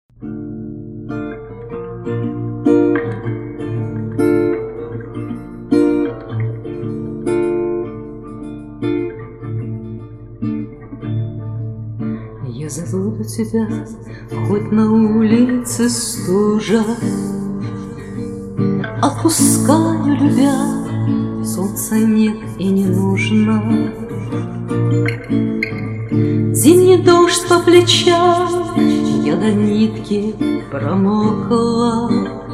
Я забуду тебя, хоть на улице стужа. Отпускаю, любя, солнца нет и не нужно. Зимний дождь по плечам, я до нитки промокла.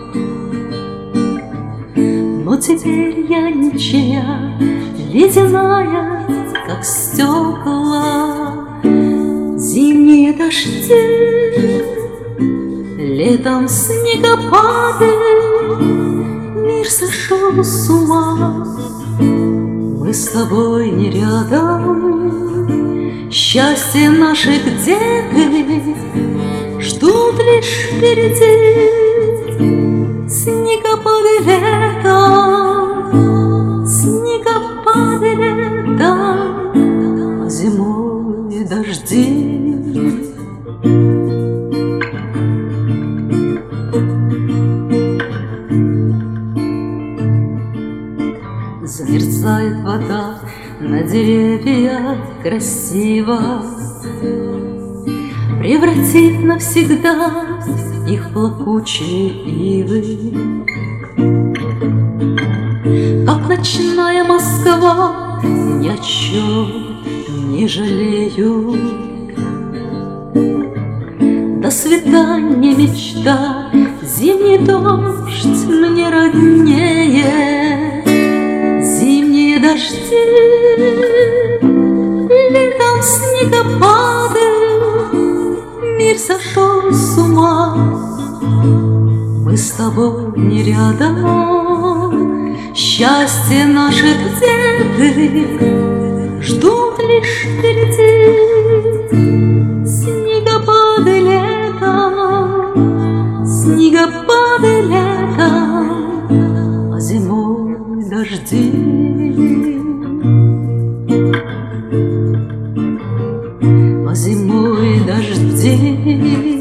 Но теперь я ничья, ледяная, как стекла. Зимние дожди, летом снегопады, мир сошел с ума. Мы с тобой не рядом, счастье наше где-то ждут лишь впереди. Снегопады летом, снегопады летом, а зимой дожди. Замерзает вода на деревьях красиво, превратит навсегда их плакучие ивы. Как ночная Москва, ни о чем не жалею. До свидания, мечта, зимний дождь мне роднее. Зимние дожди, летом снегопады, мир сошел с ума. Мы с тобой не рядом, счастье наше где-то ждут лишь впереди. Снегопады летом, снегопады летом, а зимой дожди. А зимой дожди.